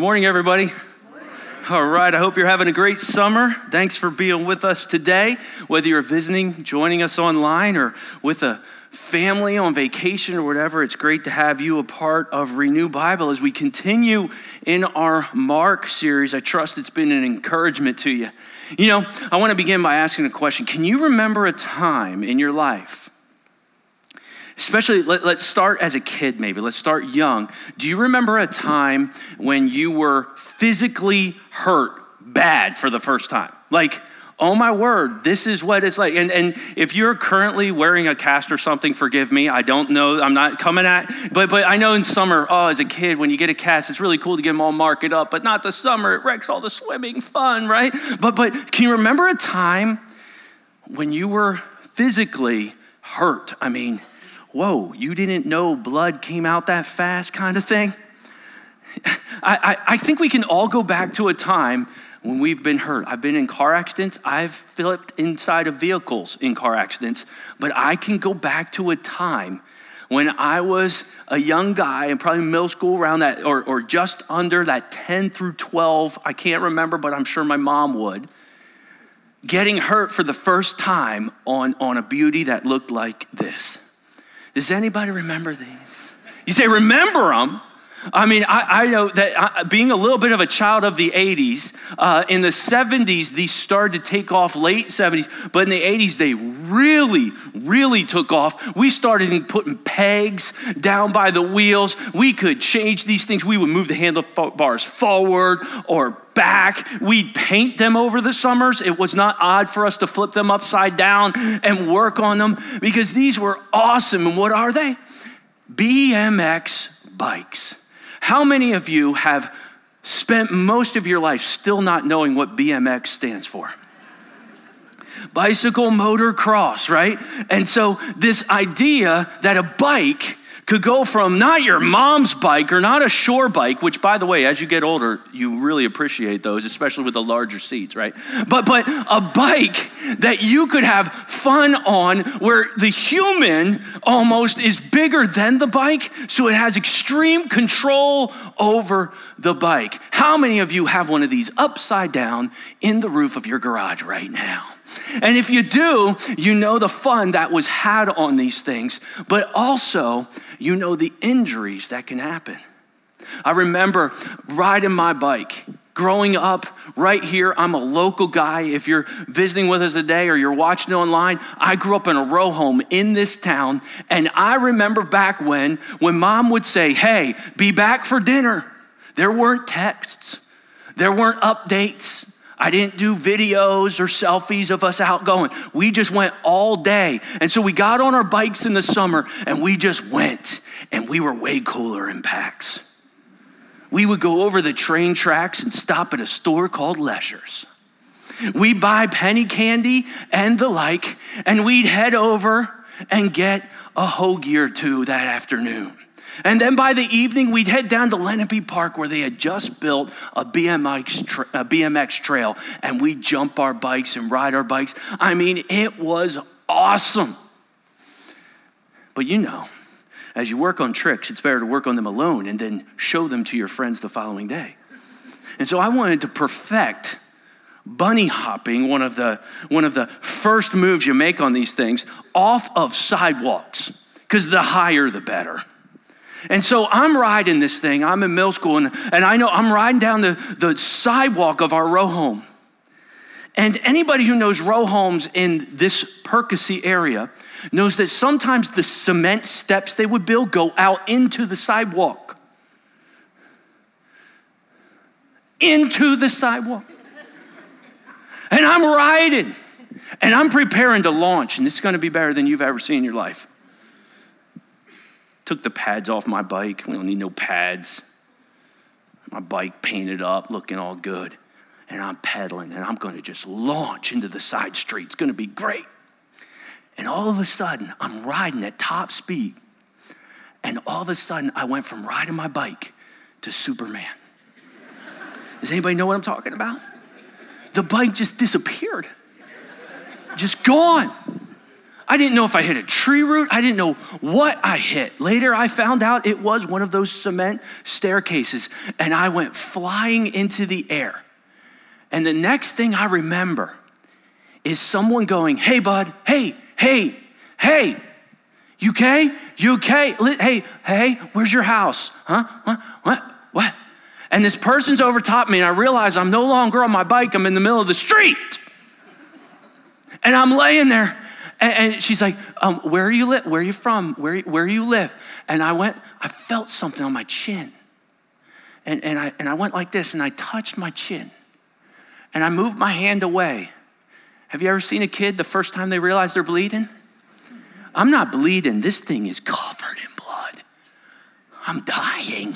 morning, everybody. All right, I hope you're having a great summer. Thanks for being with us today, whether you're visiting, joining us online, or with a family on vacation or whatever. It's great to have you a part of Renew Bible as we continue in our Mark series. I trust it's been an encouragement to you. You know, I want to begin by asking a question. Can you remember a time in your life, especially, let's start as a kid maybe, let's start young. Do you remember a time when you were physically hurt bad for the first time? Like, oh my word, this is what it's like. And if you're currently wearing a cast or something, forgive me, I don't know, I'm not coming at, but I know in summer, as a kid, when you get a cast, it's really cool to get them all marked up, but not the summer, it wrecks all the swimming fun, right? But can you remember a time when you were physically hurt? I mean, whoa, you didn't know blood came out that fast kind of thing? I think we can all go back to a time when we've been hurt. I've been in car accidents. I've flipped inside of vehicles in car accidents. But I can go back to a time when I was a young guy in probably middle school around that, or just under that 10 through 12. I can't remember, but I'm sure my mom would. Getting hurt for the first time on a beauty that looked like this. Does anybody remember these? You say, remember them? I mean, I know that being a little bit of a child of the 80s, in the 70s, these started to take off, late 70s, but in the 80s, they really, really took off. We started putting pegs down by the wheels. We could change these things. We would move the handlebars forward or back. We'd paint them over the summers. It was not odd for us to flip them upside down and work on them because these were awesome. And what are they? BMX bikes. How many of you have spent most of your life still not knowing what BMX stands for? Bicycle motor cross, right? And so this idea that a bike could go from not your mom's bike or not a shore bike, which, by the way, as you get older, you really appreciate those, especially with the larger seats, right? But a bike that you could have fun on where the human almost is bigger than the bike, so it has extreme control over the bike. How many of you have one of these upside down in the roof of your garage right now? And if you do, you know the fun that was had on these things, but also you know the injuries that can happen. I remember riding my bike. Growing up right here, I'm a local guy. If you're visiting with us today or you're watching online, I grew up in a row home in this town. And I remember back when mom would say, hey, be back for dinner. There weren't texts. There weren't updates. I didn't do videos or selfies of us out going. We just went all day. And so we got on our bikes in the summer and we just went. And we were way cooler in packs. We would go over the train tracks and stop at a store called Leisure's. We'd buy penny candy and the like, and we'd head over and get a hoagie or two that afternoon. And then by the evening, we'd head down to Lenape Park where they had just built a BMX trail, and we'd jump our bikes and ride our bikes. I mean, it was awesome. But you know, as you work on tricks, it's better to work on them alone and then show them to your friends the following day. And so I wanted to perfect bunny hopping, one of the first moves you make on these things, off of sidewalks, because the higher the better. And so I'm riding this thing. I'm in middle school, and I know I'm riding down the sidewalk of our row home. And anybody who knows row homes in this Percy area knows that sometimes the cement steps they would build go out into the sidewalk. Into the sidewalk. And I'm riding, and I'm preparing to launch, and this is going to be better than you've ever seen in your life. Took the pads off my bike. We don't need no pads. My bike painted up, looking all good. And I'm pedaling, and I'm going to just launch into the side street. It's going to be great. And all of a sudden, I'm riding at top speed. And all of a sudden, I went from riding my bike to Superman. Does anybody know what I'm talking about? The bike just disappeared. Just gone. I didn't know if I hit a tree root. I didn't know what I hit. Later, I found out it was one of those cement staircases, and I went flying into the air. And the next thing I remember is someone going, hey, bud, hey, you okay? You okay? Hey, where's your house? Huh? What? And this person's over top me, and I realize I'm no longer on my bike. I'm in the middle of the street. And I'm laying there, and she's like, where are you live? Where are you from? Where you live? And I felt something on my chin. And I went like this, and I touched my chin. And I moved my hand away. Have you ever seen a kid the first time they realize they're bleeding? I'm not bleeding. This thing is covered in blood. I'm dying.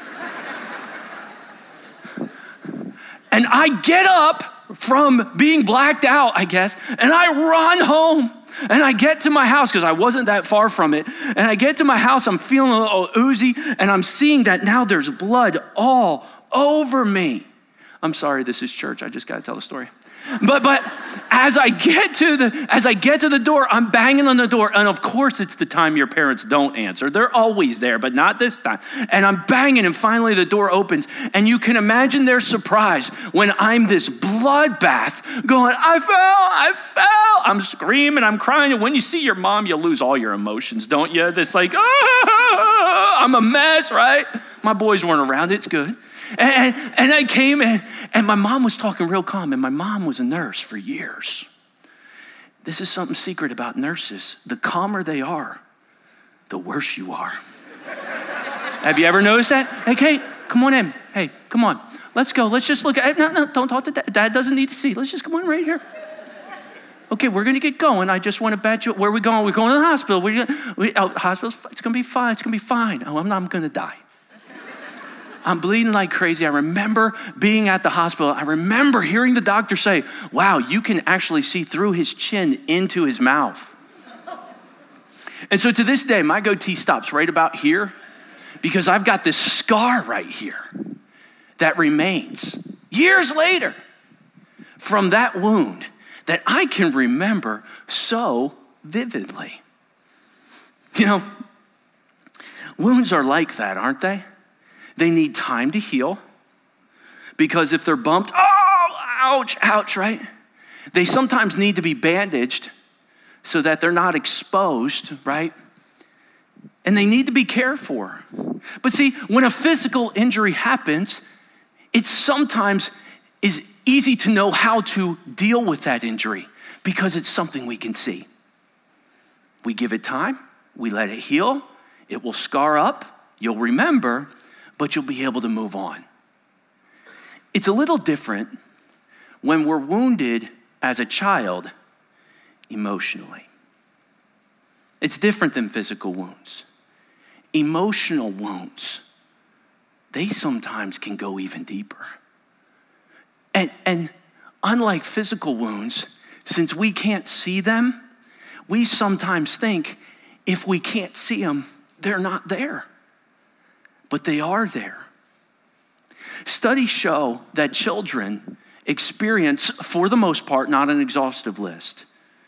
And I get up from being blacked out, I guess, and I run home. And I get to my house because I wasn't that far from it. And I get to my house, I'm feeling a little oozy, and I'm seeing that now there's blood all over me. I'm sorry, this is church. I just got to tell the story. But as I get to the door, I'm banging on the door. And of course, it's the time your parents don't answer. They're always there, but not this time. And I'm banging, and finally the door opens. And you can imagine their surprise when I'm this bloodbath going, I fell. I'm screaming, I'm crying. And when you see your mom, you lose all your emotions, don't you? It's like, I'm a mess, right? My boys weren't around. It's good. And I came in, and my mom was talking real calm, and my mom was a nurse for years. This is something secret about nurses. The calmer they are, the worse you are. Have you ever noticed that? Hey, Kate, come on in. Hey, come on. Let's go. Let's just look at, no, don't talk to Dad. Dad doesn't need to see. Let's just come on right here. Okay, we're going to get going. I just want to bet you, where are we going? We're going to the hospital. Hospital, it's going to be fine. It's going to be fine. Oh, I'm going to die. I'm bleeding like crazy. I remember being at the hospital. I remember hearing the doctor say, wow, you can actually see through his chin into his mouth. And so to this day, my goatee stops right about here because I've got this scar right here that remains years later from that wound that I can remember so vividly. You know, wounds are like that, aren't they? They need time to heal because if they're bumped, ouch, right? They sometimes need to be bandaged so that they're not exposed, right? And they need to be cared for. But see, when a physical injury happens, it sometimes is easy to know how to deal with that injury because it's something we can see. We give it time, we let it heal, it will scar up, you'll remember, but you'll be able to move on. It's a little different when we're wounded as a child emotionally. It's different than physical wounds. Emotional wounds, they sometimes can go even deeper. And unlike physical wounds, since we can't see them, we sometimes think if we can't see them, they're not there. But they are there. Studies show that children experience, for the most part, not an exhaustive list,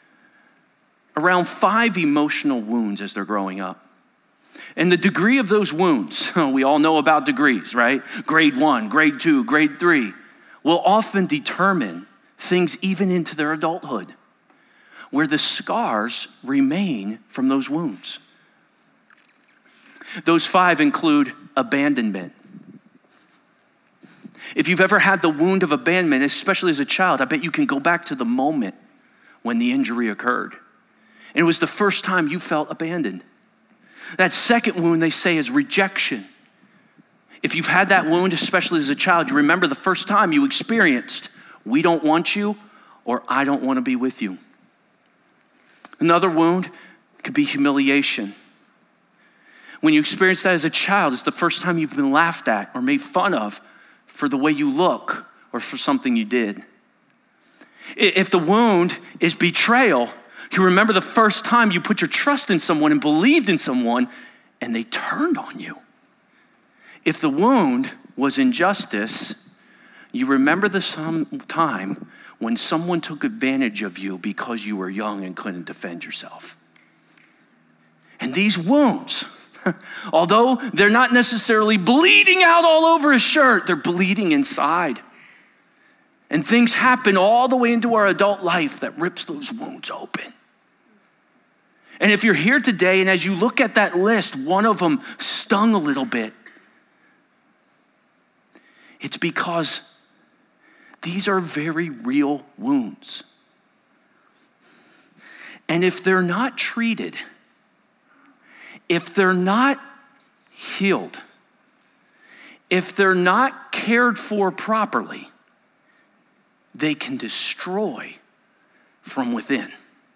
around 5 emotional wounds as they're growing up. And the degree of those wounds, we all know about degrees, right? Grade 1, grade 2, grade 3, will often determine things even into their adulthood, where the scars remain from those wounds. Those 5 include abandonment. If you've ever had the wound of abandonment, especially as a child, I bet you can go back to the moment when the injury occurred. And it was the first time you felt abandoned. That second wound, they say, is rejection. If you've had that wound, especially as a child, you remember the first time you experienced, we don't want you, or I don't want to be with you. Another wound could be humiliation. When you experience that as a child, it's the first time you've been laughed at or made fun of for the way you look or for something you did. If the wound is betrayal, you remember the first time you put your trust in someone and believed in someone and they turned on you. If the wound was injustice, You remember the time when someone took advantage of you because you were young and couldn't defend yourself. And these wounds, although they're not necessarily bleeding out all over his shirt, they're bleeding inside. And things happen all the way into our adult life that rips those wounds open. And if you're here today and as you look at that list, one of them stung a little bit, it's because these are very real wounds. And if they're not treated, if they're not healed, if they're not cared for properly, they can destroy from within.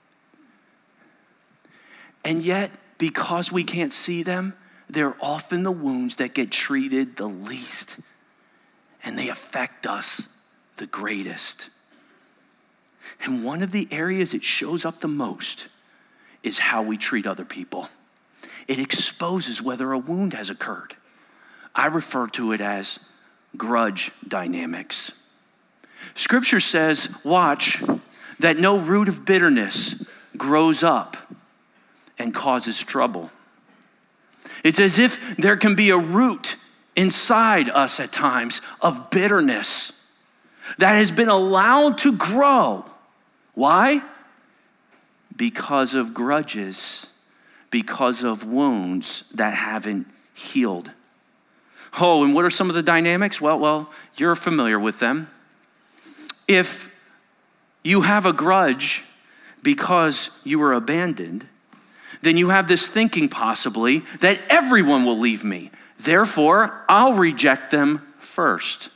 And yet, because we can't see them, they're often the wounds that get treated the least, and they affect us the greatest. And one of the areas it shows up the most is how we treat other people. It exposes whether a wound has occurred. I refer to it as grudge dynamics. Scripture says, watch, that no root of bitterness grows up and causes trouble. It's as if there can be a root inside us at times of bitterness that has been allowed to grow. Why? Because of grudges, because of wounds that haven't healed. Oh, and what are some of the dynamics? Well, you're familiar with them. If you have a grudge because you were abandoned, then you have this thinking possibly that everyone will leave me. Therefore, I'll reject them first.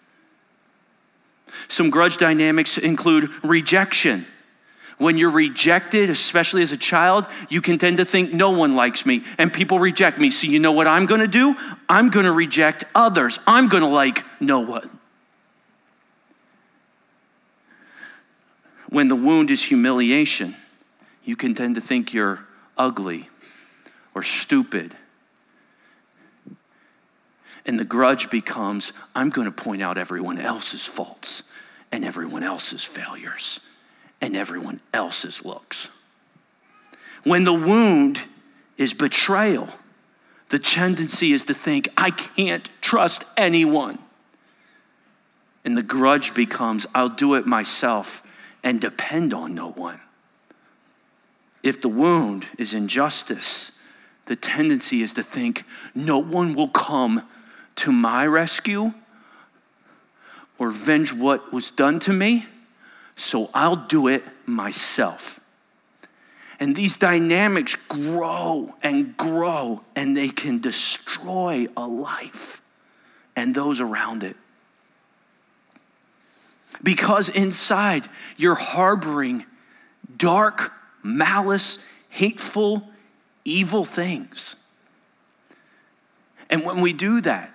Some grudge dynamics include rejection. When you're rejected, especially as a child, you can tend to think no one likes me and people reject me. So you know what I'm going to do? I'm going to reject others. I'm going to like no one. When the wound is humiliation, you can tend to think you're ugly or stupid. And the grudge becomes, I'm going to point out everyone else's faults and everyone else's failures and everyone else's looks. When the wound is betrayal, the tendency is to think, I can't trust anyone. And the grudge becomes, I'll do it myself and depend on no one. If the wound is injustice, the tendency is to think, no one will come to my rescue or avenge what was done to me, so I'll do it myself. And these dynamics grow, and they can destroy a life and those around it. Because inside, you're harboring dark, malice, hateful, evil things. And when we do that,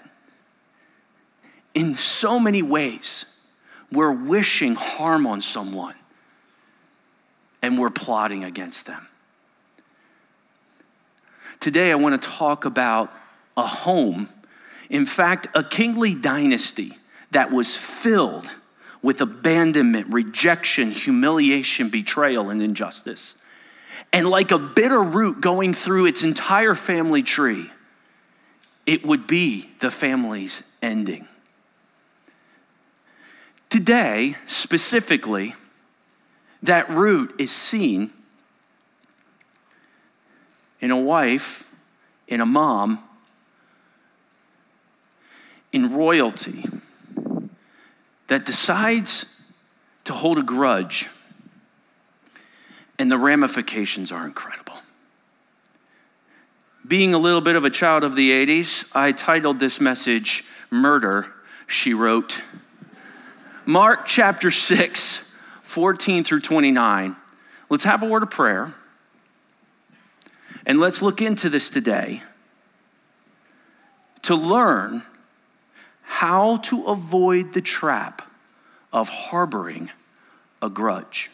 in so many ways, we're wishing harm on someone and we're plotting against them. Today, I want to talk about a home, in fact, a kingly dynasty that was filled with abandonment, rejection, humiliation, betrayal, and injustice. And like a bitter root going through its entire family tree, it would be the family's ending. Today, specifically, that root is seen in a wife, in a mom, in royalty that decides to hold a grudge, and the ramifications are incredible. Being a little bit of a child of the 80s, I titled this message, Murder, She Wrote. Mark chapter 6, 14 through 29. Let's have a word of prayer, and let's look into this today to learn how to avoid the trap of harboring a grudge.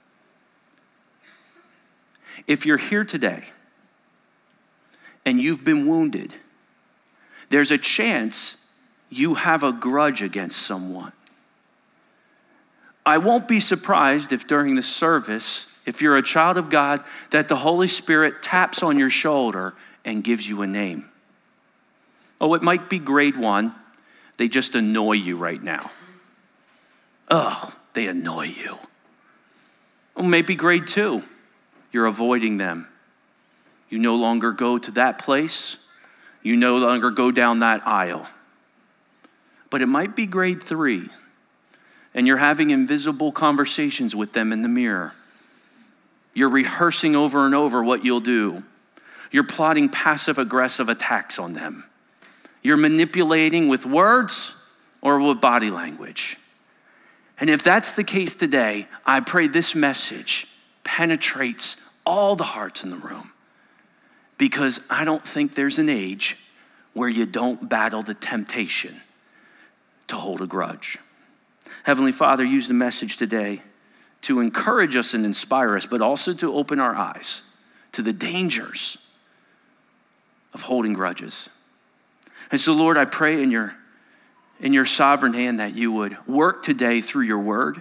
If you're here today and you've been wounded, there's a chance you have a grudge against someone I won't be surprised if during the service, if you're a child of God, that the Holy Spirit taps on your shoulder and gives you a name. Oh, it might be grade 1. They just annoy you right now. Oh, they annoy you. Or maybe grade 2. You're avoiding them. You no longer go to that place. You no longer go down that aisle. But it might be grade 3. And you're having invisible conversations with them in the mirror. You're rehearsing over and over what you'll do. You're plotting passive-aggressive attacks on them. You're manipulating with words or with body language. And if that's the case today, I pray this message penetrates all the hearts in the room. Because I don't think there's an age where you don't battle the temptation to hold a grudge. Heavenly Father, use the message today to encourage us and inspire us, but also to open our eyes to the dangers of holding grudges. And so, Lord, I pray in your sovereign hand that you would work today through your word.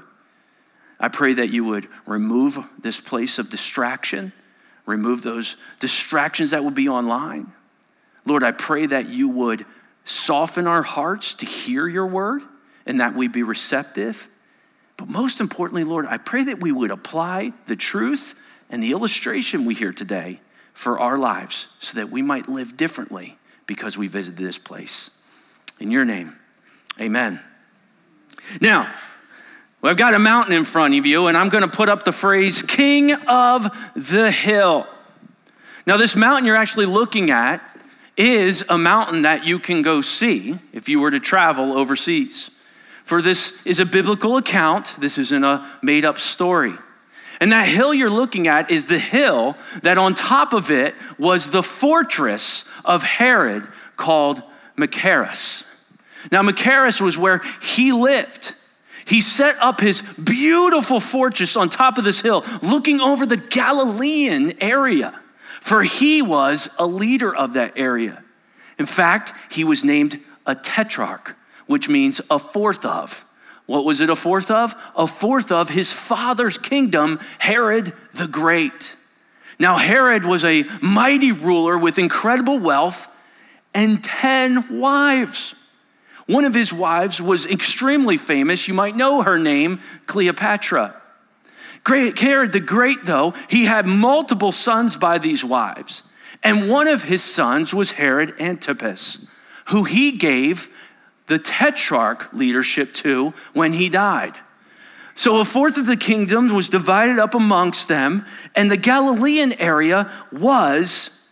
I pray that you would remove this place of distraction, remove those distractions that would be online. Lord, I pray that you would soften our hearts to hear your word and that we be receptive. But most importantly, Lord, I pray that we would apply the truth and the illustration we hear today for our lives so that we might live differently because we visited this place. In your name, amen. Now, I've got a mountain in front of you, and I'm going to put up the phrase, King of the Hill. Now, this mountain you're actually looking at is a mountain that you can go see if you were to travel overseas. For this is a biblical account. This isn't a made-up story. And that hill you're looking at is the hill that on top of it was the fortress of Herod called Machaerus. Now, Machaerus was where he lived. He set up his beautiful fortress on top of this hill, looking over the Galilean area, for he was a leader of that area. In fact, he was named a tetrarch, which means a fourth of. What was it a fourth of? A fourth of his father's kingdom, Herod the Great. Now, Herod was a mighty ruler with incredible wealth and 10 wives. One of his wives was extremely famous. You might know her name, Cleopatra. Herod the Great, though, he had multiple sons by these wives. And one of his sons was Herod Antipas, who he gave the tetrarch leadership to when he died. So a fourth of the kingdom was divided up amongst them, and the Galilean area was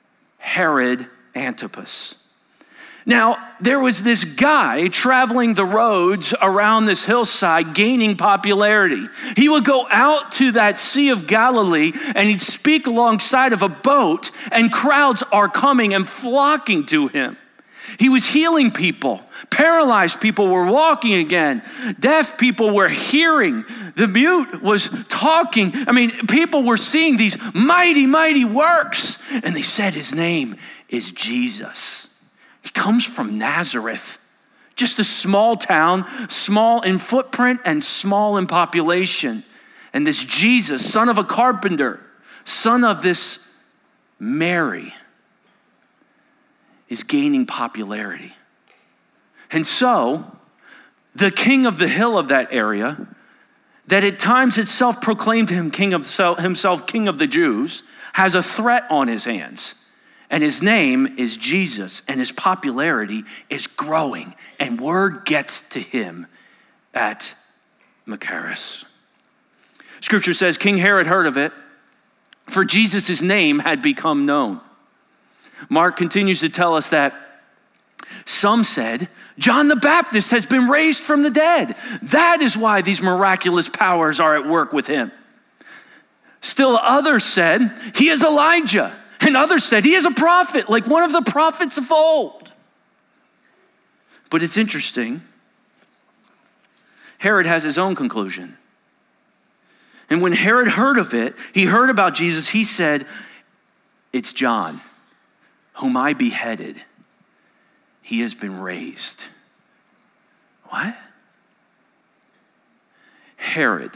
Herod Antipas. Now, there was this guy traveling the roads around this hillside gaining popularity. He would go out to that Sea of Galilee and he'd speak alongside of a boat, and crowds are coming and flocking to him. He was healing people. Paralyzed people were walking again. Deaf people were hearing. The mute was talking. I mean, people were seeing these mighty, mighty works. And they said his name is Jesus. He comes from Nazareth, just a small town, small in footprint and small in population. And this Jesus, son of a carpenter, son of this Mary, is gaining popularity. And so, the king of the hill of that area, that at times itself proclaimed him himself king of the Jews, has a threat on his hands. And his name is Jesus, and his popularity is growing, and word gets to him at Machaerus. Scripture says King Herod heard of it, for Jesus' name had become known. Mark continues to tell us that some said, John the Baptist has been raised from the dead. That is why these miraculous powers are at work with him. Still others said, he is Elijah. And others said, he is a prophet, like one of the prophets of old. But it's interesting. Herod has his own conclusion. And when Herod heard of it, he heard about Jesus, he said, it's John, whom I beheaded. He has been raised. What? Herod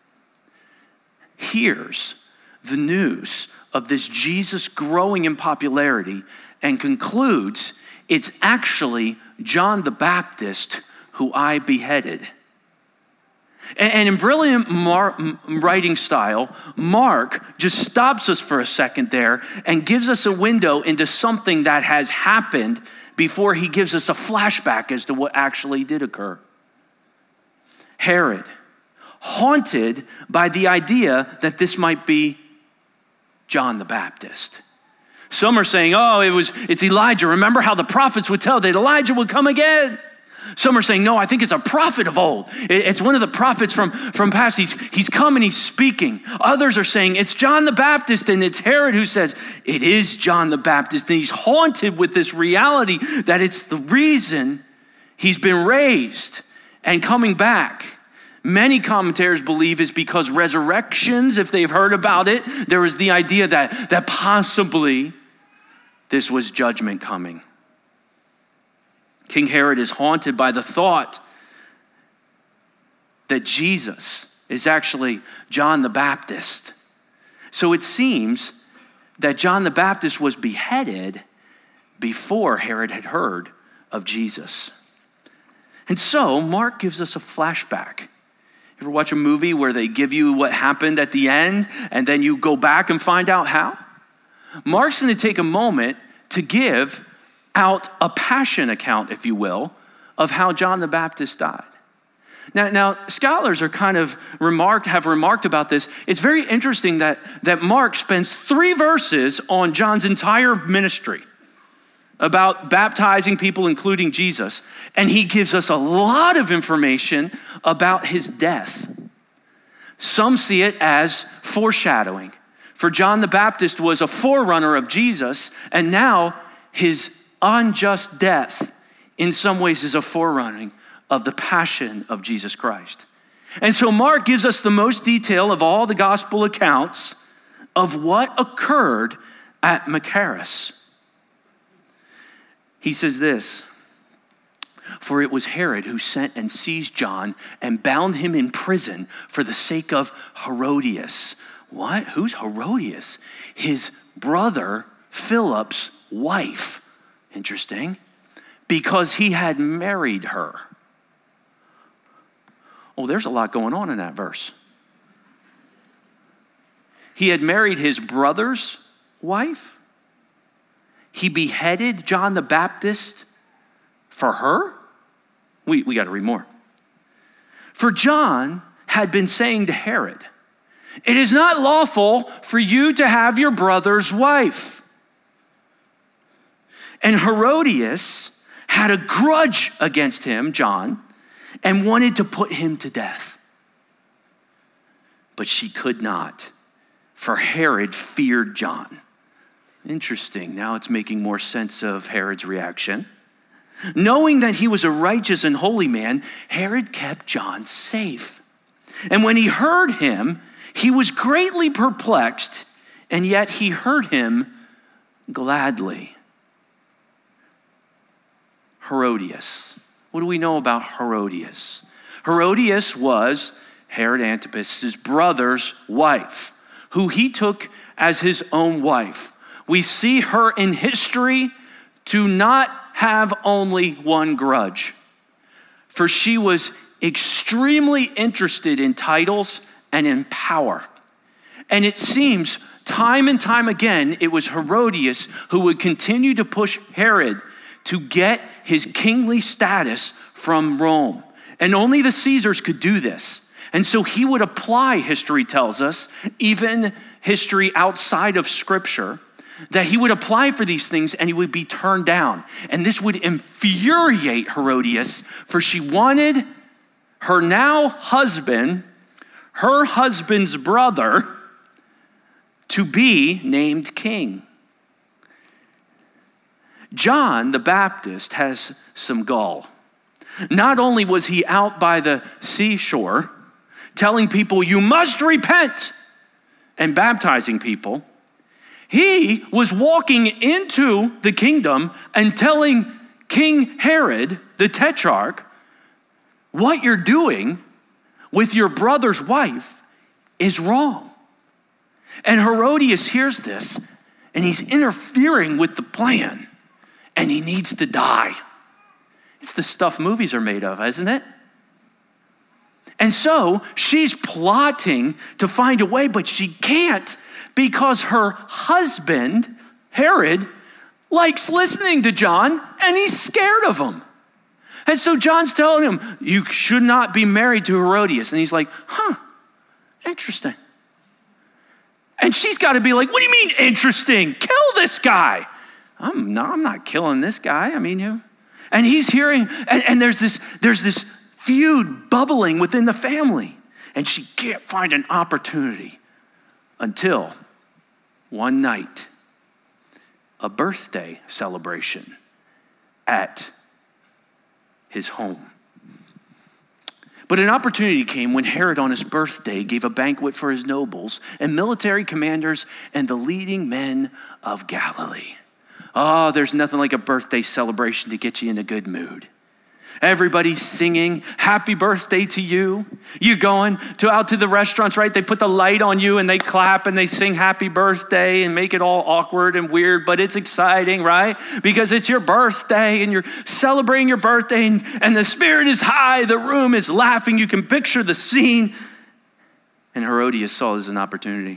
hears the news of this Jesus growing in popularity and concludes it's actually John the Baptist who I beheaded. And in brilliant writing style, Mark just stops us for a second there and gives us a window into something that has happened before he gives us a flashback as to what actually did occur. Herod, haunted by the idea that this might be John the Baptist. Some are saying, it's Elijah. Remember how the prophets would tell that Elijah would come again? Some are saying, no, I think it's a prophet of old. It's one of the prophets from past. He's come and he's speaking. Others are saying it's John the Baptist, and it's Herod who says it is John the Baptist. And he's haunted with this reality that it's the reason he's been raised and coming back. Many commentators believe is because resurrections, if they've heard about it, there was the idea that possibly this was judgment coming. King Herod is haunted by the thought that Jesus is actually John the Baptist. So it seems that John the Baptist was beheaded before Herod had heard of Jesus. And so Mark gives us a flashback. You ever watch a movie where they give you what happened at the end and then you go back and find out how? Mark's going to take a moment to give out a passion account, if you will, of how John the Baptist died. Now scholars are have remarked about this. It's very interesting that Mark spends 3 verses on John's entire ministry about baptizing people, including Jesus, and he gives us a lot of information about his death. Some see it as foreshadowing. For John the Baptist was a forerunner of Jesus, and now his unjust death in some ways is a forerunning of the passion of Jesus Christ. And so Mark gives us the most detail of all the gospel accounts of what occurred at Machaerus. He says this, for it was Herod who sent and seized John and bound him in prison for the sake of Herodias. What? Who's Herodias? His brother Philip's wife. Interesting. Because he had married her. Oh, there's a lot going on in that verse. He had married his brother's wife. He beheaded John the Baptist for her. We got to read more. For John had been saying to Herod, it is not lawful for you to have your brother's wife. And Herodias had a grudge against him, John, and wanted to put him to death. But she could not, for Herod feared John. Interesting. Now it's making more sense of Herod's reaction. Knowing that he was a righteous and holy man, Herod kept John safe. And when he heard him, he was greatly perplexed, and yet he heard him gladly. Herodias. What do we know about Herodias? Herodias was Herod Antipas' brother's wife, who he took as his own wife. We see her in history to not have only one grudge, for she was extremely interested in titles and in power. And it seems time and time again, it was Herodias who would continue to push Herod to get his kingly status from Rome. And only the Caesars could do this. And so he would apply, history tells us, even history outside of Scripture, that he would apply for these things and he would be turned down. And this would infuriate Herodias, for she wanted her now husband, her husband's brother, to be named king. John the Baptist has some gall. Not only was he out by the seashore telling people, you must repent, and baptizing people, he was walking into the kingdom and telling King Herod, the tetrarch, what you're doing with your brother's wife is wrong. And Herodias hears this, and he's interfering with the plan, and he needs to die. It's the stuff movies are made of, isn't it? And so she's plotting to find a way, but she can't because her husband, Herod, likes listening to John, and he's scared of him. And so John's telling him, you should not be married to Herodias. And he's like, interesting. And she's got to be like, what do you mean interesting? Kill this guy. I'm not killing this guy. I mean, and he's hearing, and there's this feud bubbling within the family. And she can't find an opportunity until one night, a birthday celebration at his home. But an opportunity came when Herod on his birthday gave a banquet for his nobles and military commanders and the leading men of Galilee. Oh, there's nothing like a birthday celebration to get you in a good mood. Everybody's singing, happy birthday to you. You're going out to the restaurants, right? They put the light on you and they clap and they sing happy birthday and make it all awkward and weird, but it's exciting, right? Because it's your birthday and you're celebrating your birthday and the spirit is high, the room is laughing. You can picture the scene. And Herodias saw this as an opportunity.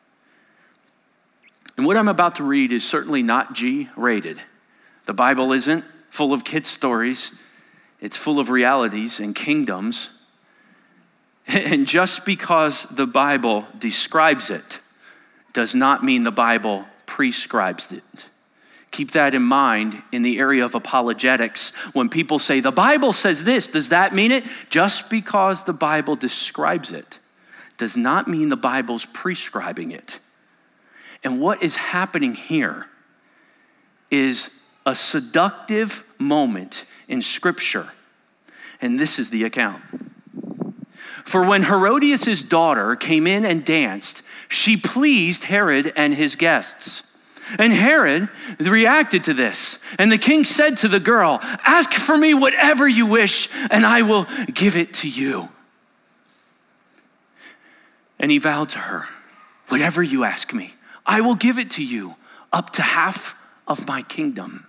And what I'm about to read is certainly not G-rated. The Bible isn't full of kid stories. It's full of realities and kingdoms. And just because the Bible describes it does not mean the Bible prescribes it. Keep that in mind in the area of apologetics. When people say, the Bible says this, does that mean it? Just because the Bible describes it does not mean the Bible's prescribing it. And what is happening here is a seductive moment in Scripture. And this is the account. For when Herodias' daughter came in and danced, she pleased Herod and his guests. And Herod reacted to this. And the king said to the girl, ask for me whatever you wish, and I will give it to you. And he vowed to her, whatever you ask me, I will give it to you, up to half of my kingdom.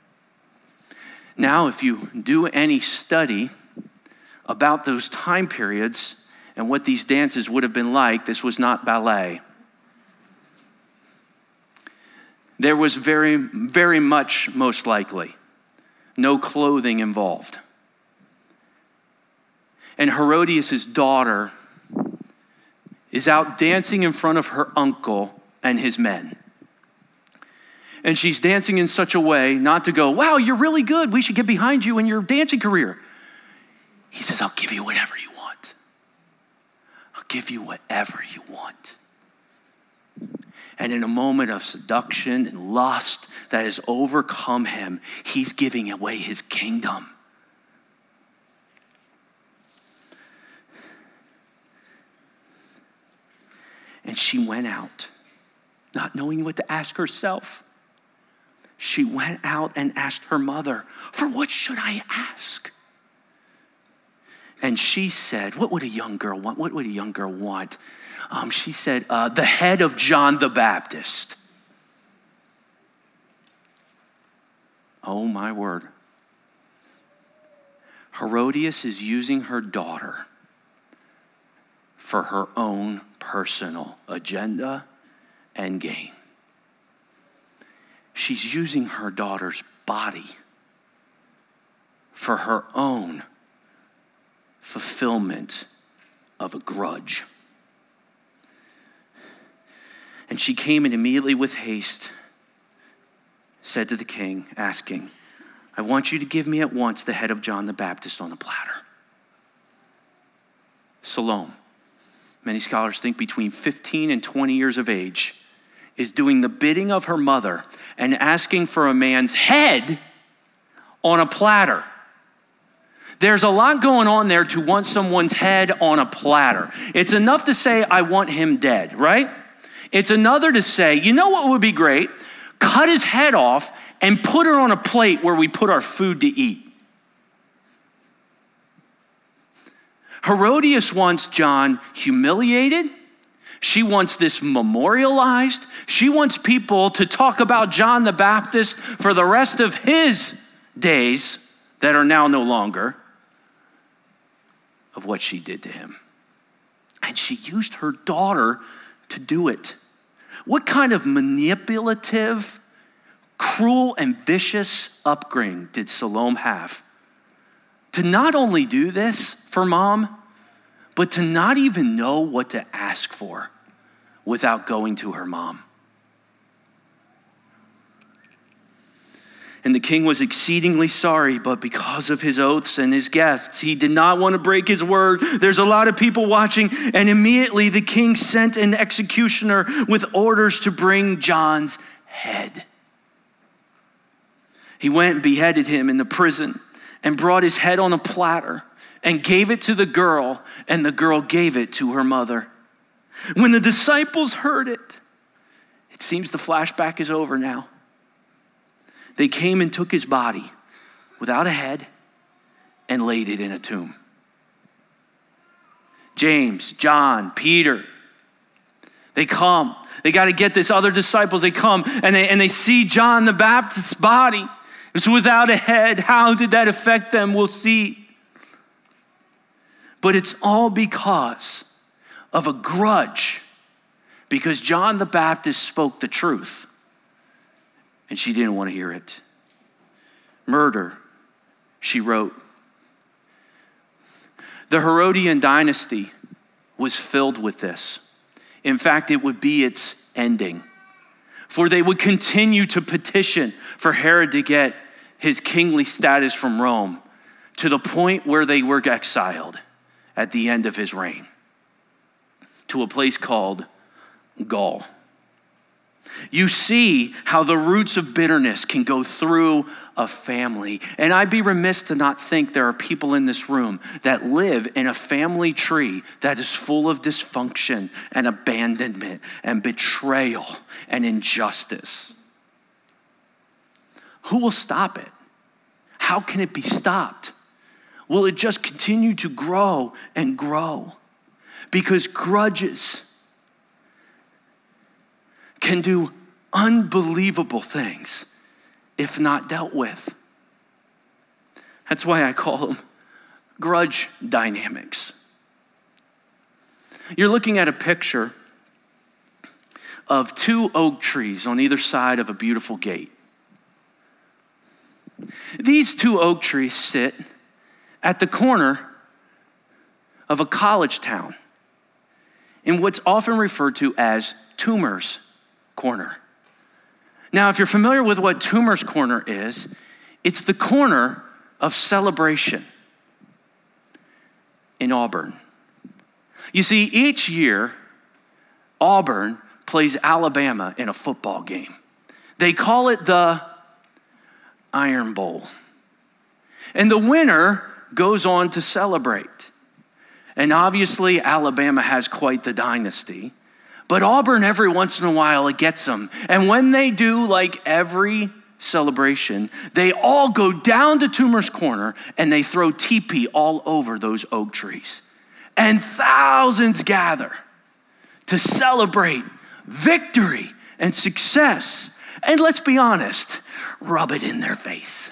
Now, if you do any study about those time periods and what these dances would have been like, this was not ballet. There was very, very much, most likely, no clothing involved. And Herodias' daughter is out dancing in front of her uncle and his men. And she's dancing in such a way not to go, wow, you're really good. We should get behind you in your dancing career. He says, I'll give you whatever you want. I'll give you whatever you want. And in a moment of seduction and lust that has overcome him, he's giving away his kingdom. And she went out, not knowing what to ask herself. She went out and asked her mother, for what should I ask? And she said, what would a young girl want? What would a young girl want? She said, the head of John the Baptist. Oh my word. Herodias is using her daughter for her own personal agenda and gain. She's using her daughter's body for her own fulfillment of a grudge. And she came and immediately with haste said to the king, asking, I want you to give me at once the head of John the Baptist on a platter. Salome, many scholars think between 15 and 20 years of age, is doing the bidding of her mother and asking for a man's head on a platter. There's a lot going on there to want someone's head on a platter. It's enough to say, I want him dead, right? It's another to say, you know what would be great? Cut his head off and put it on a plate where we put our food to eat. Herodias wants John humiliated. She wants this memorialized. She wants people to talk about John the Baptist for the rest of his days that are now no longer, of what she did to him. And she used her daughter to do it. What kind of manipulative, cruel, and vicious upbringing did Salome have? To not only do this for mom, but to not even know what to ask for without going to her mom. And the king was exceedingly sorry, but because of his oaths and his guests, he did not want to break his word. There's a lot of people watching, and immediately the king sent an executioner with orders to bring John's head. He went and beheaded him in the prison and brought his head on a platter and gave it to the girl, and the girl gave it to her mother. When the disciples heard it seems the flashback is over now. They came and took his body without a head and laid it in a tomb. James, John, Peter, they come. They got to get this other disciples. They come and they see John the Baptist's body. It's without a head. How did that affect them? We'll see. But it's all because of a grudge, because John the Baptist spoke the truth and she didn't want to hear it. Murder, she wrote. The Herodian dynasty was filled with this. In fact, it would be its ending. For they would continue to petition for Herod to get his kingly status from Rome to the point where they were exiled at the end of his reign to a place called Gaul. You see how the roots of bitterness can go through a family. And I'd be remiss to not think there are people in this room that live in a family tree that is full of dysfunction and abandonment and betrayal and injustice. Who will stop it? How can it be stopped? Will it just continue to grow and grow? Because grudges can do unbelievable things if not dealt with. That's why I call them grudge dynamics. You're looking at a picture of two oak trees on either side of a beautiful gate. These two oak trees sit at the corner of a college town in what's often referred to as Toomer's Corner. Now, if you're familiar with what Toomer's Corner is, it's the corner of celebration in Auburn. You see, each year, Auburn plays Alabama in a football game. They call it the Iron Bowl. And the winner goes on to celebrate. And obviously, Alabama has quite the dynasty. But Auburn, every once in a while, it gets them. And when they do, like every celebration, they all go down to Toomer's Corner and they throw teepee all over those oak trees. And thousands gather to celebrate victory and success. And let's be honest, rub it in their face.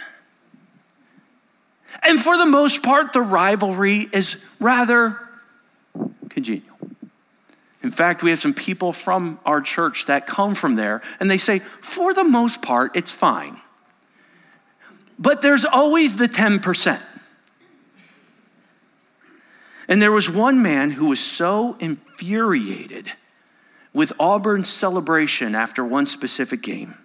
And for the most part, the rivalry is rather congenial. In fact, we have some people from our church that come from there, and they say, for the most part, it's fine. But there's always the 10%. And there was one man who was so infuriated with Auburn's celebration after one specific game.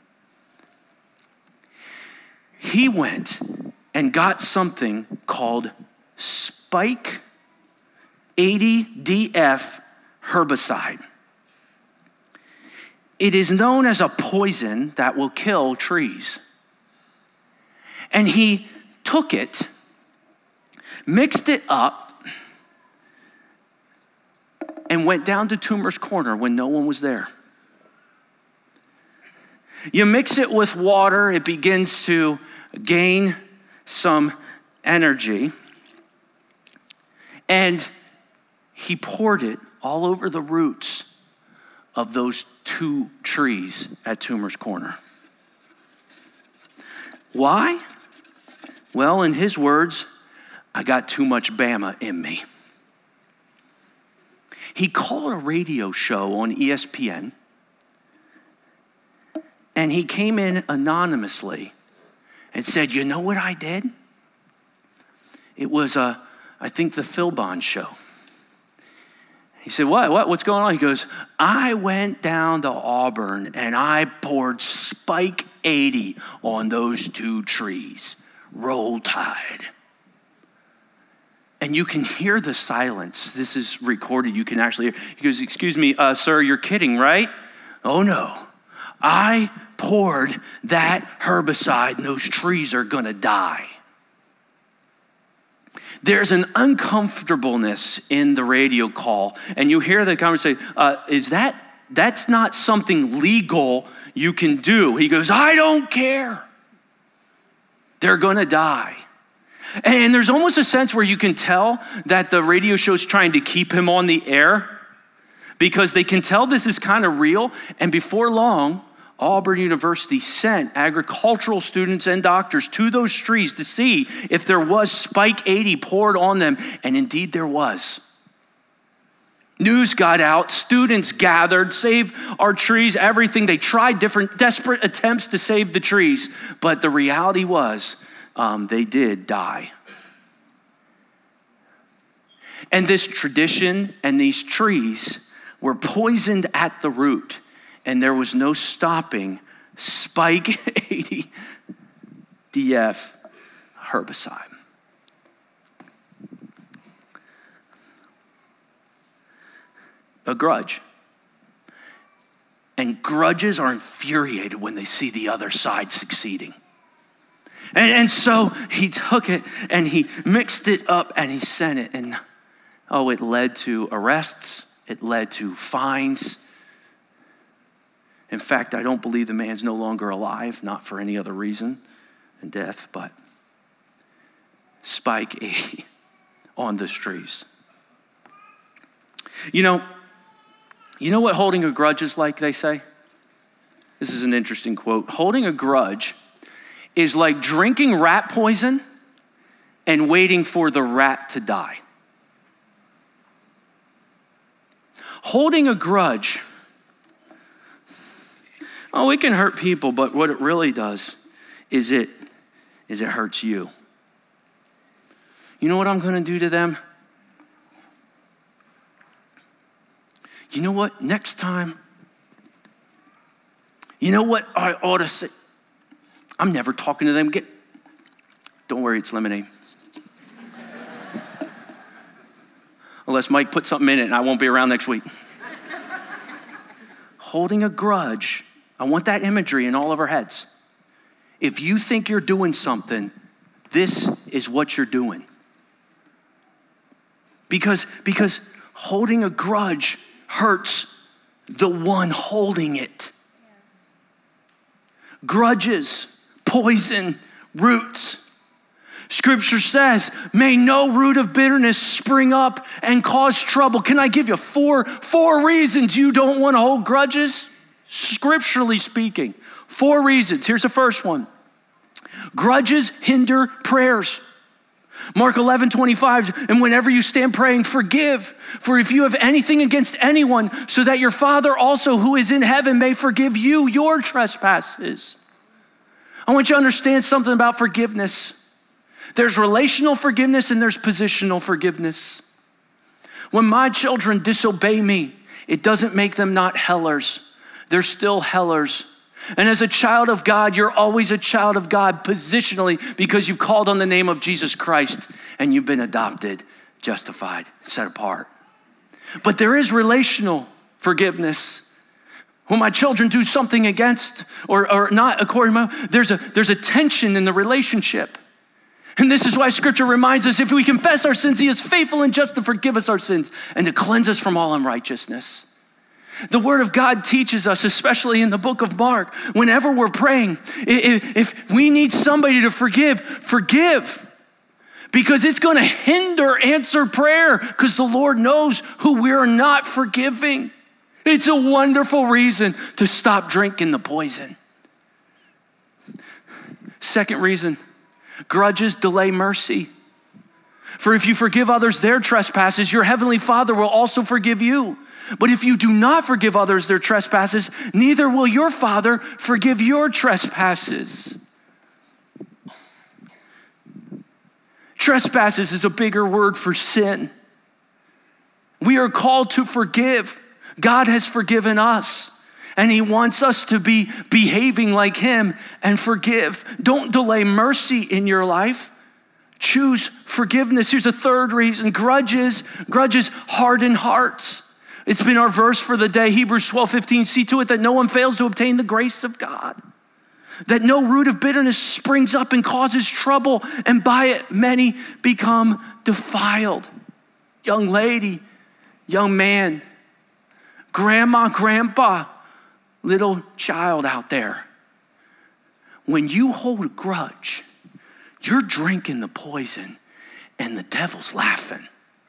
He went and got something called Spike 80DF herbicide. It is known as a poison that will kill trees. And he took it, mixed it up, and went down to Toomer's Corner when no one was there. You mix it with water, it begins to gain some energy. And he poured it all over the roots of those 2 trees at Toomer's Corner. Why? Well, in his words, I got too much Bama in me. He called a radio show on ESPN, and he came in anonymously and said, you know what I did? It was, I think, the Phil Bond show. He said, what's going on? He goes, I went down to Auburn and I poured Spike 80 on those 2 trees. Roll Tide. And you can hear the silence. This is recorded. You can actually hear. He goes, excuse me, sir, you're kidding, right? Oh, no. I poured that herbicide and those trees are going to die. There's an uncomfortableness in the radio call, and you hear the conversation, that's not something legal you can do. He goes, I don't care. They're gonna die. And there's almost a sense where you can tell that the radio show's trying to keep him on the air because they can tell this is kind of real, and before long, Auburn University sent agricultural students and doctors to those trees to see if there was Spike 80 poured on them, and indeed there was. News got out, students gathered, save our trees, everything. They tried different desperate attempts to save the trees, but the reality was they did die. And this tradition and these trees were poisoned at the root. And there was no stopping Spike 80 DF herbicide. A grudge. And grudges are infuriated when they see the other side succeeding. And so he took it and he mixed it up and he sent it. And it led to arrests. It led to fines. In fact, I don't believe the man's no longer alive, not for any other reason than death, but Spike 80 on those trees. You know what holding a grudge is like, they say? This is an interesting quote. Holding a grudge is like drinking rat poison and waiting for the rat to die. Holding a grudge, it can hurt people, but what it really does is it hurts you. You know what I'm going to do to them? You know what? Next time, you know what I ought to say? I'm never talking to them. Don't worry, it's lemonade. Unless Mike puts something in it and I won't be around next week. Holding a grudge, I want that imagery in all of our heads. If you think you're doing something, this is what you're doing. Because holding a grudge hurts the one holding it. Grudges poison roots. Scripture says, may no root of bitterness spring up and cause trouble. Can I give you four reasons you don't want to hold grudges? Scripturally speaking, 4 reasons. Here's the first one. Grudges hinder prayers. Mark 11:25, and whenever you stand praying, forgive. For if you have anything against anyone, so that your Father also who is in heaven may forgive you your trespasses. I want you to understand something about forgiveness. There's relational forgiveness and there's positional forgiveness. When my children disobey me, it doesn't make them not hellers. They're still hellers. And as a child of God, you're always a child of God positionally because you've called on the name of Jesus Christ and you've been adopted, justified, set apart. But there is relational forgiveness. When my children do something against or not according to my, there's a tension in the relationship. And this is why Scripture reminds us, if we confess our sins, He is faithful and just to forgive us our sins and to cleanse us from all unrighteousness. The Word of God teaches us, especially in the book of Mark, whenever we're praying, if we need somebody to forgive, because it's going to hinder answered prayer because the Lord knows who we're not forgiving. It's a wonderful reason to stop drinking the poison. Second reason, grudges delay mercy. For if you forgive others their trespasses, your heavenly Father will also forgive you. But if you do not forgive others their trespasses, neither will your Father forgive your trespasses. Trespasses is a bigger word for sin. We are called to forgive. God has forgiven us, and he wants us to be behaving like him and forgive. Don't delay mercy in your life. Choose forgiveness. Here's a third reason. Grudges harden hearts. It's been our verse for the day, Hebrews 12:15. See to it that no one fails to obtain the grace of God, that no root of bitterness springs up and causes trouble, and by it many become defiled. Young lady, young man, grandma, grandpa, little child out there, when you hold a grudge, you're drinking the poison and the devil's laughing.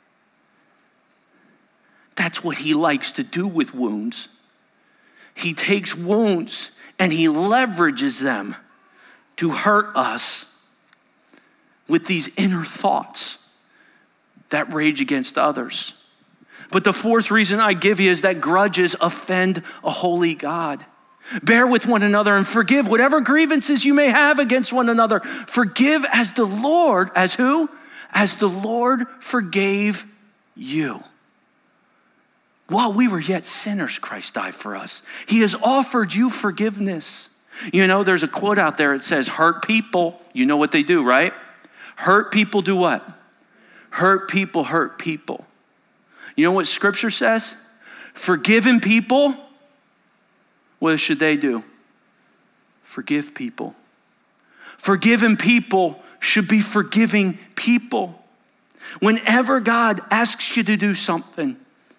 That's what he likes to do with wounds. He takes wounds and he leverages them to hurt us with these inner thoughts that rage against others. But the fourth reason I give you is that grudges offend a holy God. Bear with one another and forgive whatever grievances you may have against one another. Forgive as the Lord, as who? As the Lord forgave you. While we were yet sinners, Christ died for us. He has offered you forgiveness. You know, there's a quote out there. It says, hurt people, you know what they do, right? Hurt people do what? Hurt people hurt people. You know what scripture says? Forgiven people, what should they do? Forgive people. Forgiven people should be forgiving people. Whenever God asks you to do something,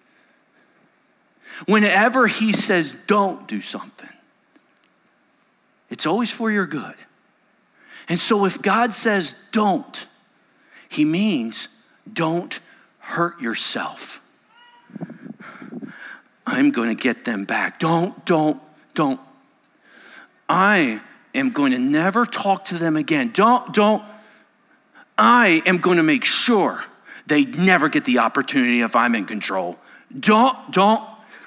whenever he says don't do something, it's always for your good. And so if God says don't, he means don't hurt yourself. I'm going to get them back. Don't. I am going to never talk to them again. Don't. I am going to make sure they never get the opportunity if I'm in control. Don't.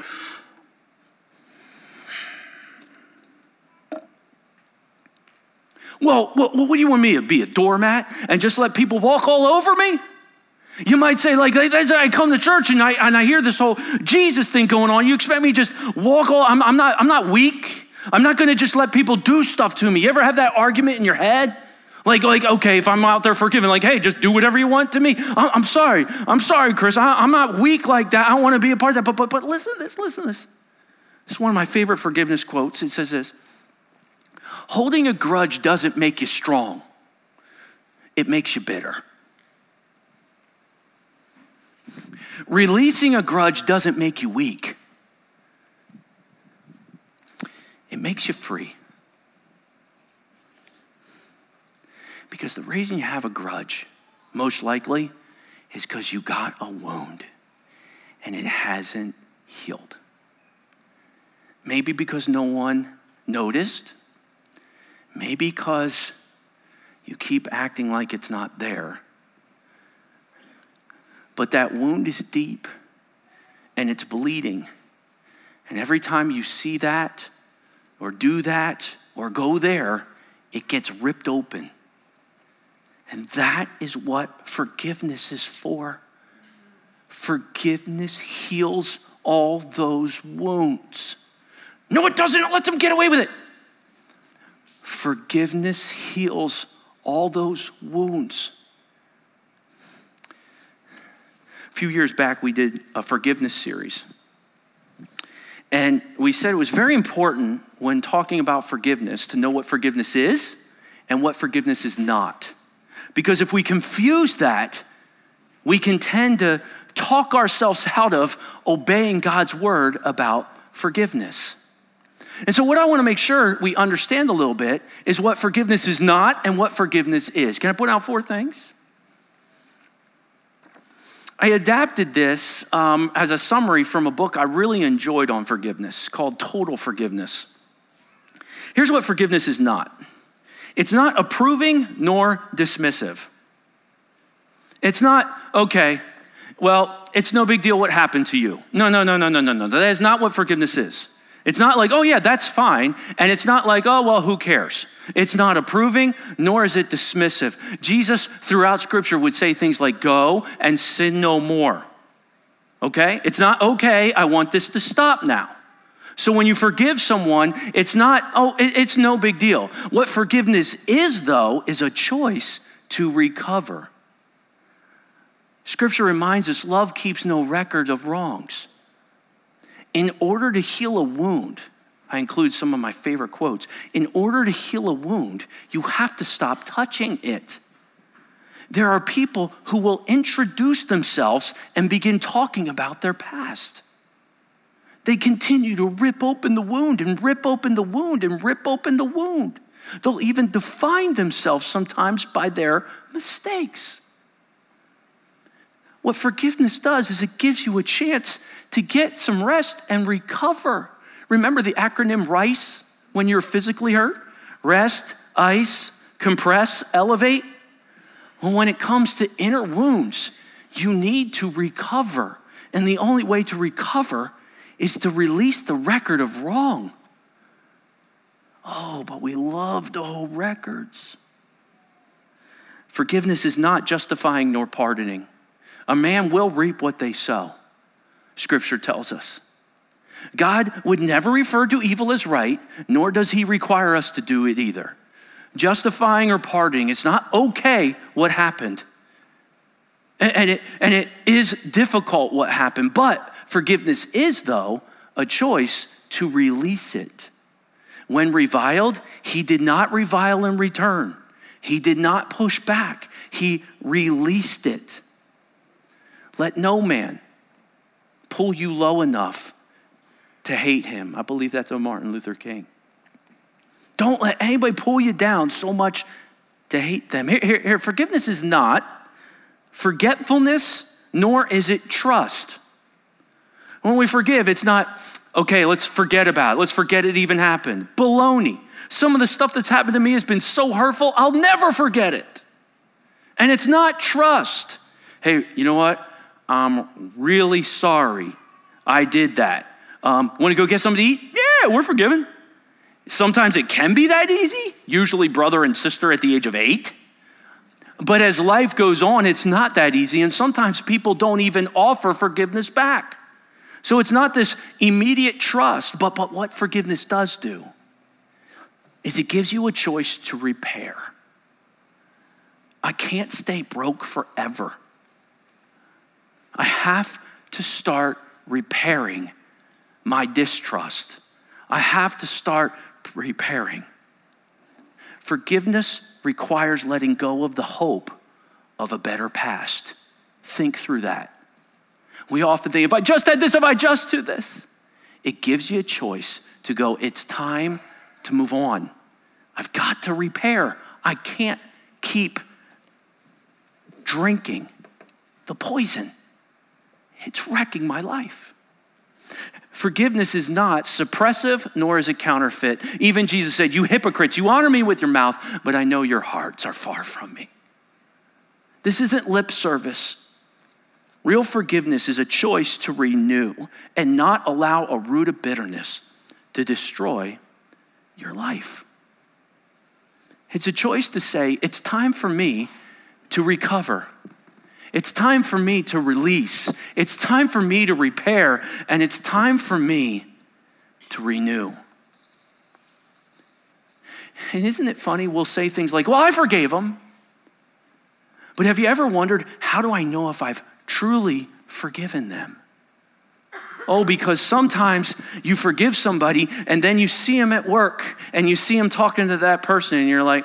Well, what do you want me to be, a doormat and just let people walk all over me? You might say, like, as I come to church and I hear this whole Jesus thing going on, you expect me to just walk all, I'm not weak. I'm not going to just let people do stuff to me. You ever have that argument in your head? Like, okay, if I'm out there forgiving, like, hey, just do whatever you want to me. I'm sorry, Chris. I'm not weak like that. I want to be a part of that. But listen to this. This is one of my favorite forgiveness quotes. It says this: holding a grudge doesn't make you strong. It makes you bitter. Releasing a grudge doesn't make you weak. It makes you free. Because the reason you have a grudge, most likely, is because you got a wound and it hasn't healed. Maybe because no one noticed. Maybe because you keep acting like it's not there. But that wound is deep and it's bleeding. And every time you see that or do that or go there, it gets ripped open. And that is what forgiveness is for. Forgiveness heals all those wounds. No, it doesn't. Let them get away with it. Forgiveness heals all those wounds. A few years back, we did a forgiveness series. And we said it was very important when talking about forgiveness to know what forgiveness is and what forgiveness is not. Because if we confuse that, we can tend to talk ourselves out of obeying God's word about forgiveness. And so what I want to make sure we understand a little bit is what forgiveness is not and what forgiveness is. Can I point out 4 things? I adapted this as a summary from a book I really enjoyed on forgiveness called Total Forgiveness. Here's what forgiveness is not. It's not approving nor dismissive. It's not, okay, well, it's no big deal what happened to you. No. That is not what forgiveness is. It's not like, oh yeah, that's fine. And it's not like, oh, well, who cares? It's not approving, nor is it dismissive. Jesus, throughout Scripture, would say things like, go and sin no more. Okay? It's not, okay, I want this to stop now. So when you forgive someone, it's not, it's no big deal. What forgiveness is, though, is a choice to recover. Scripture reminds us love keeps no record of wrongs. In order to heal a wound, I include some of my favorite quotes. In order to heal a wound, you have to stop touching it. There are people who will introduce themselves and begin talking about their past. They continue to rip open the wound and rip open the wound and rip open the wound. They'll even define themselves sometimes by their mistakes. What forgiveness does is it gives you a chance to get some rest and recover. Remember the acronym RICE when you're physically hurt? Rest, ice, compress, elevate. Well, when it comes to inner wounds, you need to recover. And the only way to recover is to release the record of wrong. Oh, but we love to hold records. Forgiveness is not justifying nor pardoning. A man will reap what they sow, Scripture tells us. God would never refer to evil as right, nor does he require us to do it either. Justifying or pardoning, it's not okay what happened. And it is difficult what happened, but forgiveness is, though, a choice to release it. When reviled, he did not revile in return. He did not push back. He released it. Let no man pull you low enough to hate him. I believe that's a Martin Luther King. Don't let anybody pull you down so much to hate them. Here, forgiveness is not forgetfulness, nor is it trust. When we forgive, it's not, okay, let's forget about it. Let's forget it even happened. Baloney. Some of the stuff that's happened to me has been so hurtful, I'll never forget it. And it's not trust. Hey, you know what? I'm really sorry I did that. Want to go get something to eat? Yeah, we're forgiven. Sometimes it can be that easy, usually brother and sister at the age of 8. But as life goes on, it's not that easy. And sometimes people don't even offer forgiveness back. So it's not this immediate trust, but what forgiveness does do is it gives you a choice to repair. I can't stay broke forever. I have to start repairing my distrust. I have to start repairing. Forgiveness requires letting go of the hope of a better past. Think through that. We often think, if I just had this, if I just do this. It gives you a choice to go, it's time to move on. I've got to repair. I can't keep drinking the poison. It's wrecking my life. Forgiveness is not suppressive, nor is it counterfeit. Even Jesus said, you hypocrites, you honor me with your mouth, but I know your hearts are far from me. This isn't lip service. Real forgiveness is a choice to renew and not allow a root of bitterness to destroy your life. It's a choice to say, it's time for me to recover. It's time for me to release. It's time for me to repair. And it's time for me to renew. And isn't it funny? We'll say things like, well, I forgave him. But have you ever wondered, how do I know if I've truly forgiven them? Oh, because sometimes you forgive somebody and then you see him at work and you see him talking to that person and you're like,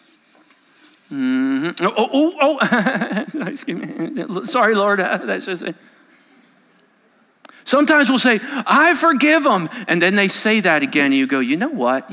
excuse me. Sorry, Lord. That's just it. Sometimes we'll say, I forgive them. And then they say that again. And you go, you know what?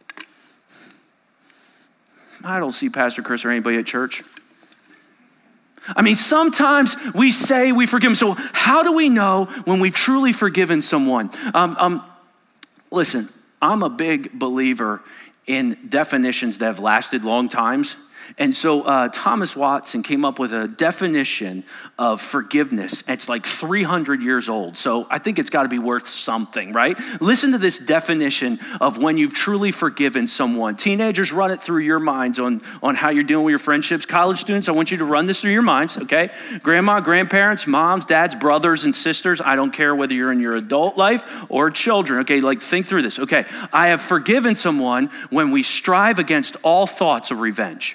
I don't see Pastor Chris or anybody at church. I mean, sometimes we say we forgive them. So how do we know when we've truly forgiven someone? Listen, I'm a big believer in definitions that have lasted long times. And so Thomas Watson came up with a definition of forgiveness. It's like 300 years old. So I think it's got to be worth something, right? Listen to this definition of when you've truly forgiven someone. Teenagers, run it through your minds on how you're dealing with your friendships. College students, I want you to run this through your minds, okay? Grandma, grandparents, moms, dads, brothers, and sisters. I don't care whether you're in your adult life or children, okay? Like, think through this, okay? I have forgiven someone when we strive against all thoughts of revenge.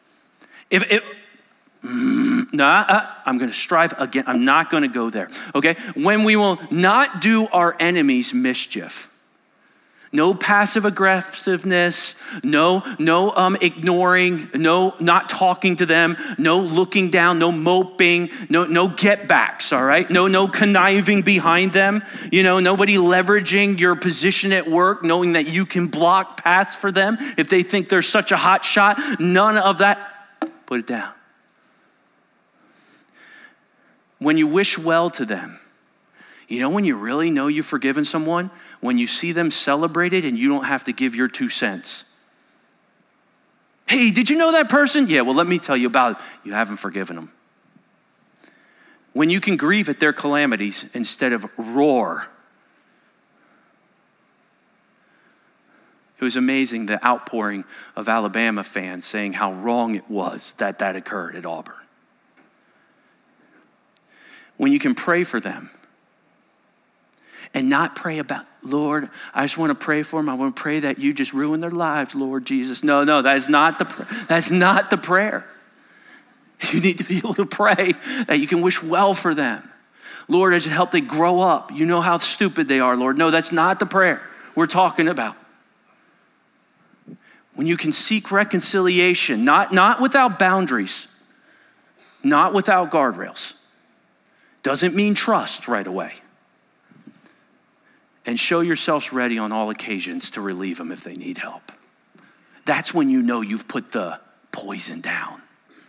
I'm going to strive again. I'm not going to go there, okay? When we will not do our enemies mischief. No passive aggressiveness, no ignoring, no not talking to them, no looking down, no moping, no get backs, all right? No conniving behind them, nobody leveraging your position at work, knowing that you can block paths for them if they think they're such a hot shot. None of that. Put it down. When you wish well to them, when you really know you've forgiven someone, when you see them celebrated and you don't have to give your 2 cents. Hey, did you know that person? Yeah, well, let me tell you about it. You haven't forgiven them. When you can grieve at their calamities instead of roar. It was amazing, the outpouring of Alabama fans saying how wrong it was that occurred at Auburn. When you can pray for them and not pray about, Lord, I just want to pray for them. I want to pray that you just ruin their lives, Lord Jesus. No, that is not the prayer. You need to be able to pray that you can wish well for them. Lord, I just help they grow up. You know how stupid they are, Lord. No, that's not the prayer we're talking about. When you can seek reconciliation, not without boundaries, not without guardrails. Doesn't mean trust right away. And show yourselves ready on all occasions to relieve them if they need help. That's when you know you've put the poison down.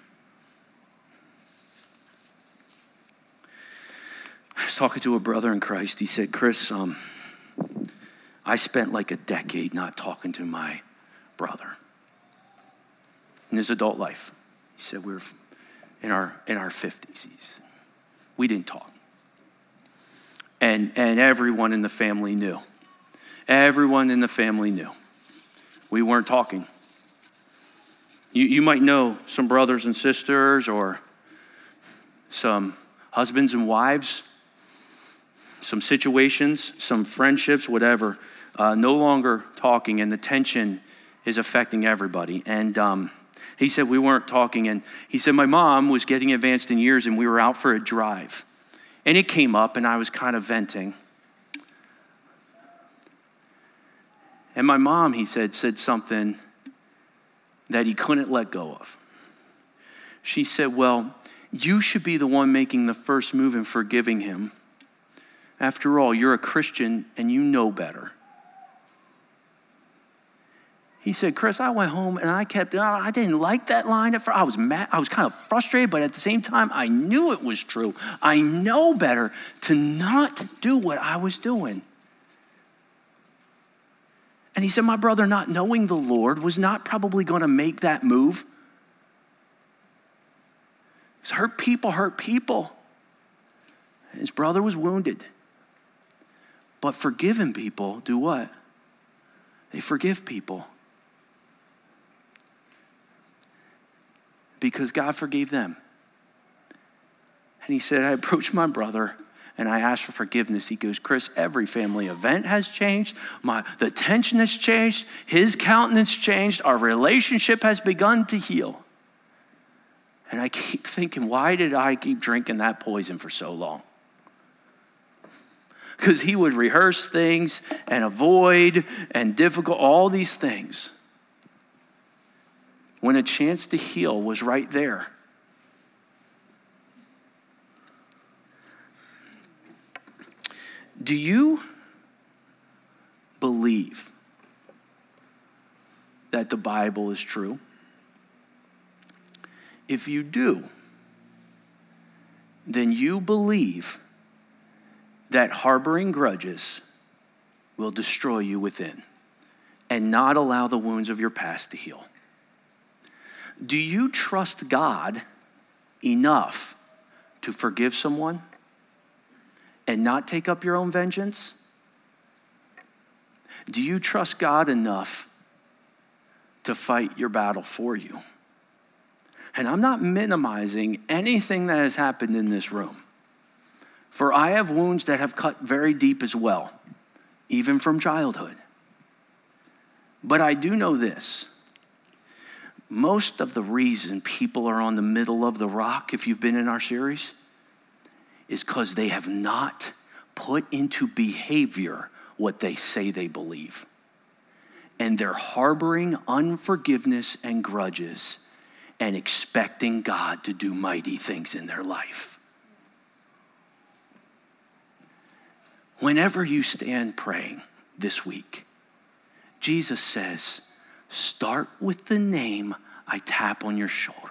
I was talking to a brother in Christ. He said, Chris, I spent like a decade not talking to my brother in his adult life. He said we were in our 50s. We didn't talk. And everyone in the family knew. Everyone in the family knew. We weren't talking. You might know some brothers and sisters or some husbands and wives, some situations, some friendships, whatever, no longer talking, and the tension is affecting everybody. And he said we weren't talking, and he said my mom was getting advanced in years, and we were out for a drive. And it came up, and I was kind of venting. And my mom, he said something that he couldn't let go of. She said, well, you should be the one making the first move in forgiving him. After all, you're a Christian, and you know better. He said, Chris, I went home and I didn't like that line at first. I was mad. I was kind of frustrated, but at the same time, I knew it was true. I know better to not do what I was doing. And he said, my brother, not knowing the Lord, was not probably going to make that move. Because hurt people. His brother was wounded. But forgiven people do what? They forgive people. Because God forgave them. And he said, I approached my brother and I asked for forgiveness. He goes, Chris, every family event has changed. The tension has changed. His countenance changed. Our relationship has begun to heal. And I keep thinking, why did I keep drinking that poison for so long? Because he would rehearse things and avoid and difficult, all these things, when a chance to heal was right there. Do you believe that the Bible is true? If you do, then you believe that harboring grudges will destroy you within and not allow the wounds of your past to heal. Do you trust God enough to forgive someone and not take up your own vengeance? Do you trust God enough to fight your battle for you? And I'm not minimizing anything that has happened in this room. For I have wounds that have cut very deep as well, even from childhood. But I do know this. Most of the reason people are on the middle of the rock, if you've been in our series, is because they have not put into behavior what they say they believe. And they're harboring unforgiveness and grudges and expecting God to do mighty things in their life. Whenever you stand praying this week, Jesus says, start with the name I tap on your shoulder.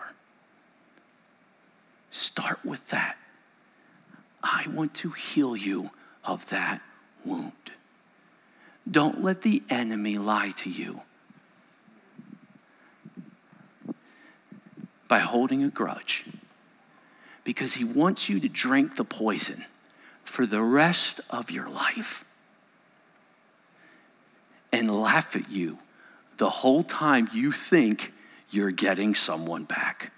Start with that. I want to heal you of that wound. Don't let the enemy lie to you by holding a grudge, because he wants you to drink the poison for the rest of your life and laugh at you the whole time you think you're getting someone back.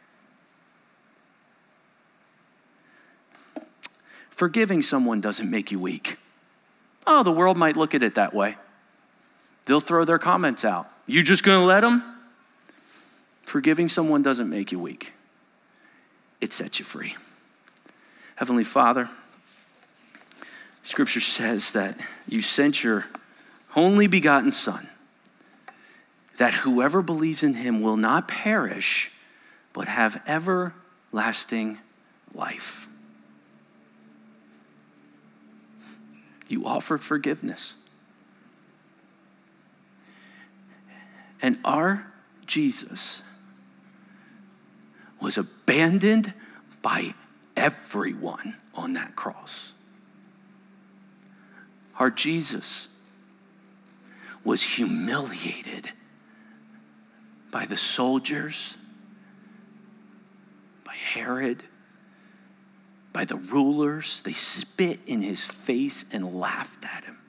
Forgiving someone doesn't make you weak. Oh, the world might look at it that way. They'll throw their comments out. You just gonna let them? Forgiving someone doesn't make you weak. It sets you free. Heavenly Father, Scripture says that you sent your only begotten Son, that whoever believes in him will not perish, but have everlasting life. You offered forgiveness. And our Jesus was abandoned by everyone on that cross. Our Jesus was humiliated by the soldiers, by Herod, by the rulers. They spit in his face and laughed at him.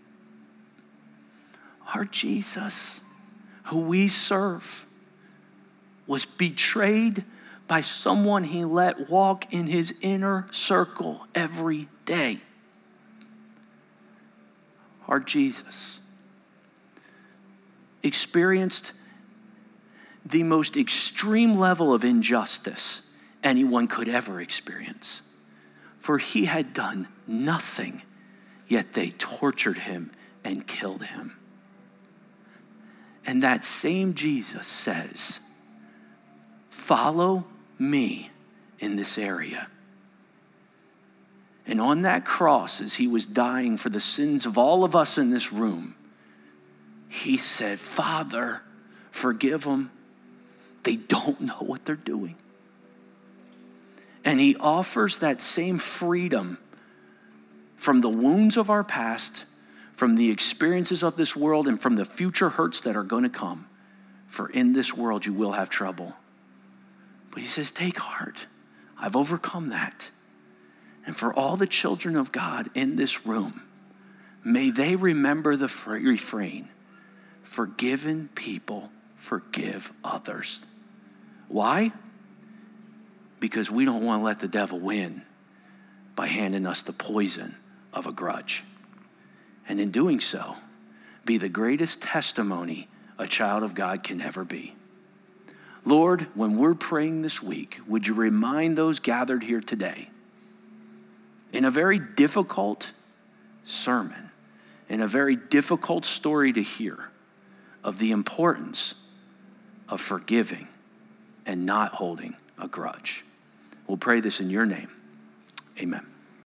Our Jesus, who we serve, was betrayed by someone he let walk in his inner circle every day. Our Jesus experienced the most extreme level of injustice anyone could ever experience. For he had done nothing, yet they tortured him and killed him. And that same Jesus says, follow me in this area. And on that cross, as he was dying for the sins of all of us in this room, he said, Father, forgive them. They don't know what they're doing. And he offers that same freedom from the wounds of our past, from the experiences of this world, and from the future hurts that are going to come. For in this world you will have trouble. But he says, take heart. I've overcome that. And for all the children of God in this room, may they remember the refrain, forgiven people forgive others. Why? Because we don't want to let the devil win by handing us the poison of a grudge. And in doing so, be the greatest testimony a child of God can ever be. Lord, when we're praying this week, would you remind those gathered here today, in a very difficult sermon, in a very difficult story to hear, of the importance of forgiving and not holding a grudge. We'll pray this in your name. Amen.